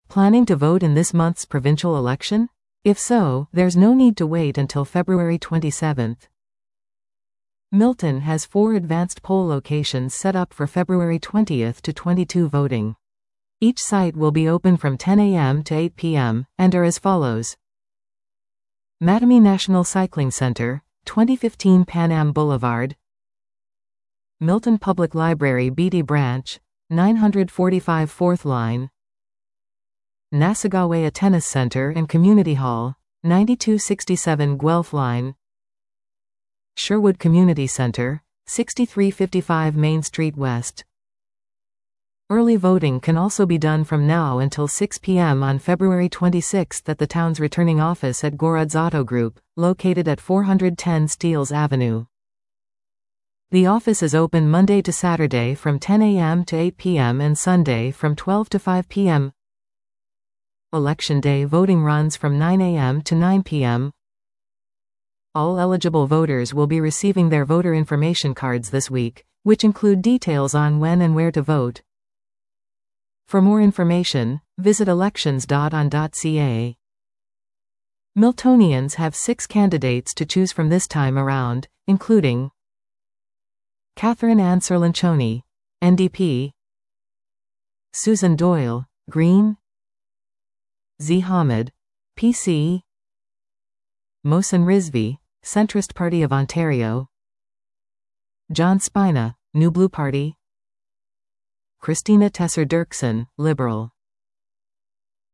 Planning to vote in this month's provincial election? If so, there's no need to wait until February 27th. Milton has 4 advanced poll locations set up for February 20th to 22 voting. Each site will be open from 10 a.m. to 8 p.m., and are as follows. Mattamy National Cycling Center, 2015 Pan Am Boulevard. Milton Public Library Beatty Branch, 945 4th Line. Nasagawa Tennis Center and Community Hall, 9267 Guelph Line. Sherwood Community Center, 6355 Main Street West. Early voting can also be done from now until 6 p.m. on February 26 at the town's returning office at Gorad's Auto Group, located at 410 Steeles Avenue. The office is open Monday to Saturday from 10 a.m. to 8 p.m. and Sunday from 12 to 5 p.m. Election Day voting runs from 9 a.m. to 9 p.m. All eligible voters will be receiving their voter information cards this week, which include details on when and where to vote. For more information, visit elections.on.ca. Miltonians have 6 candidates to choose from this time around, including Catherine Ann Serlanchoni, NDP; Susan Doyle, Green; Z. Hamid, PC; Mohsen Rizvi, Centrist Party of Ontario; John Spina, New Blue Party; Christina Tesser Dirksen, Liberal.